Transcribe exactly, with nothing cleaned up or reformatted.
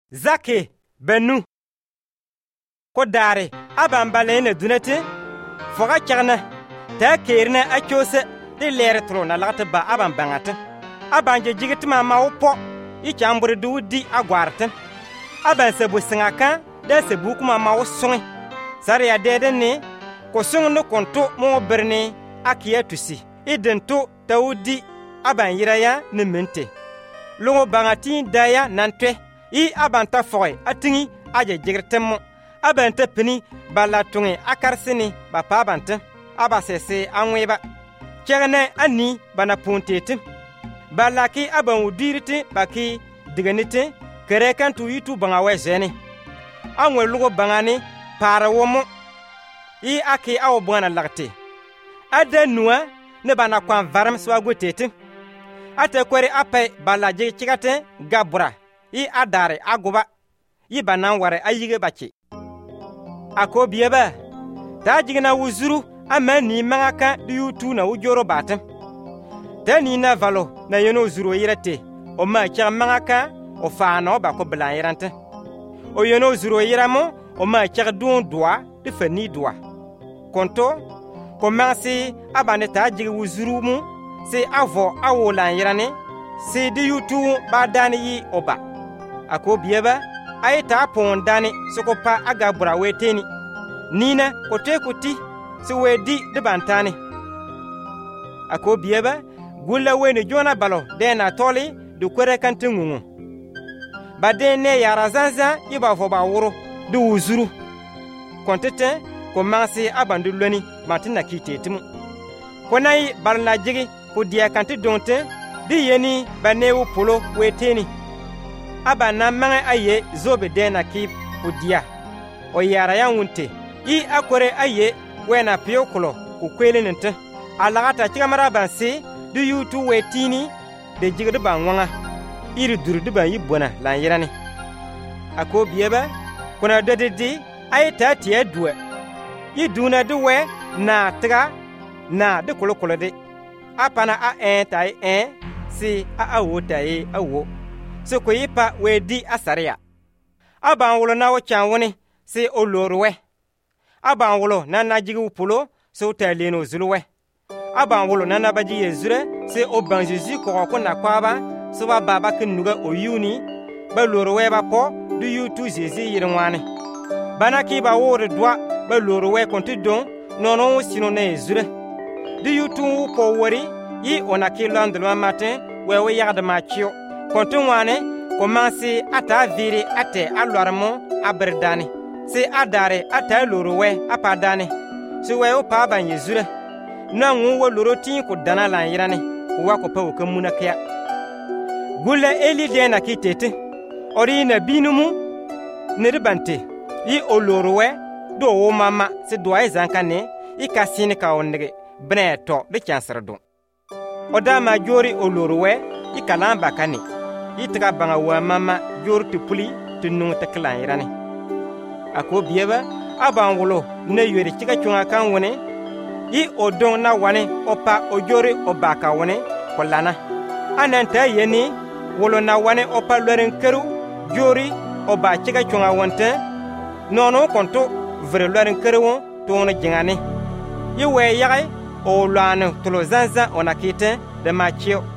Zake benu ko daare aban balene dunete foga chagna ta keerna a chose de lere tro na lagta ba aban bangata aban je jigitma ma wopo i chambure du di agwarten aban sebu singaka de sebu kuma ma wosongi sare ya dede ne ko sungno konto mo berne akiya tusi idento tawudi aban yiraya ne mente longo bangati daya nantwe i abanta foy atingi aje jigirtemo abanta pini bala tungi akarsini ba pabanta abasese anweba kerne ani bana puntetim balaki aban udirite baki diganite kere kantu yitu banga wezeni anwe lugo bangani para womo i aki awo bwana lagte ada nuwa ne bana kwan varam swagotete ate kwere ape bala je chigate gabura i adare agoba i banan ware ayige bachi ako bieba ta jigna wuzuru amani mangaka du yutu na ujoro batem tani na valo na yeno zuru yirate o ma cha mangaka o faano ba ko blan yirante o yeno zuru yiramo o ma cha don doa de fani doa konto komansi abane ta jigi wuzuru mu se avo awolan yirane se de yutu ba dani yi oba ako bieba ay ta pon dani sokopa aga bura weteni nina kote kuti se wedi de bantani ako bieba gulla weni jona balo de na toli du kwere kantingungu bade ne yara zanza iba fo ba wuro du wuzuru kontete ko mansi abandu loni matina kitetimu konai barna jigi ko dia kanti donte di yeni banewu polo weteni abana manga aye zobe de na ki ko dia o yara ya wunte i akore aye wena piokolo ko kwelenente alagata chigamara bansi du yutu wetini de jigde banwanga iri durdu ban yibona lan yirani ako bieba kuna dodedi ay tati edwe yiduna duwe na tiga na de kolokolo de apana a en tai en si a awo tai awo so ko yipa wedi asaria aban wolo na wo chanwoni si olorwe aban wolo na na jigi pulo so taleno zulwe aban wolo na na baji yezure se oban Jésus ko ko na kwaba so ba baba kinuga oyuni ba lorwe ba po du yutu Jésus yirwani banaki ba wore dwa ba lorwe konti don nono sino na yezure du yutu ko wori yi onaki landlo matin wewe yagda machio konti wane commencer ata viri ate alormo aberdani se adare ata lorwe apadani so wewe pa ban yezure na nwo loroti ko dana lan yirane wa ko pawo kamuna kya gulle eli de na kitete ori na binumu ne ribante yi olorwe do wo mama se do ay zankane i kasine ka onne breto de chansardo oda jori olorwe i kalamba kane i tiga banga wa mama jor tu puli tu nu ta klan yirane ako bieba aban wolo ne yori chiga chunga kan woni i odon na wane opa ojore obaka wane kolana ananta yeni wolo na wane opa loren keru jori oba chiga chunga wonte nono konto vre loren keru to na jingane i we yai o lanu tulo zanza onakite de machio